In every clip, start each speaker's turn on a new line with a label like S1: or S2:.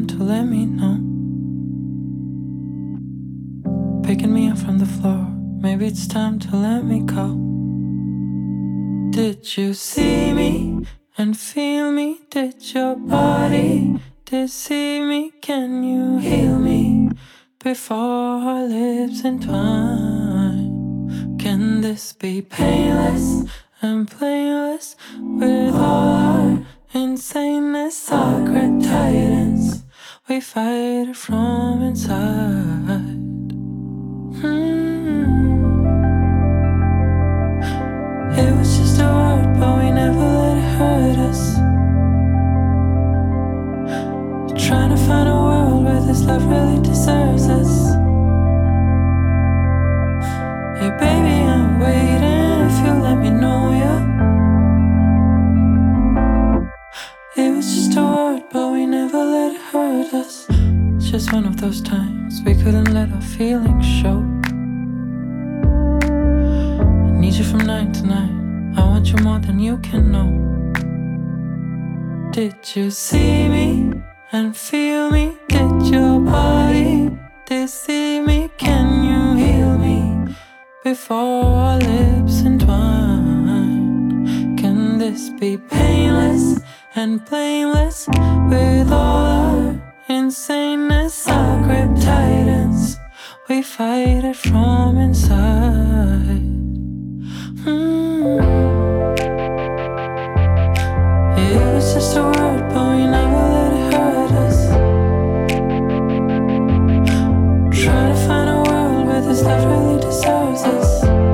S1: time to let me know. Picking me up from the floor, maybe it's time to let me go. Did you see me and feel me? Did your body deceive me? Can you heal me before our lips entwine? Can this be painless and plainless with all our insaneness, our great titans? We fight it from inside. It was just a word, but we never let it hurt us. Trying to find a world where this love really deserves us. Yeah, baby, I'm waiting if you let me know, yeah. It was just a word, but we never let it hurt us. It's just one of those times we couldn't let our feelings show. I need you from 9 to 9. I want you more than you can know. Did you see me and feel me? Did your body deceive me? Can you heal me before our lips entwine? Can this be painless and blameless with all our insaneness, our grip titans? We fight it from inside. It was just a word, but we never let it hurt us. Try to find a world where this love really deserves us.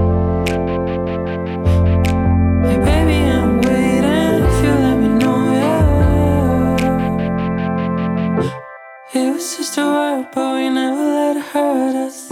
S1: Hey baby, I'm waiting if you let me know, yeah. It was just a word, but we never let it hurt us.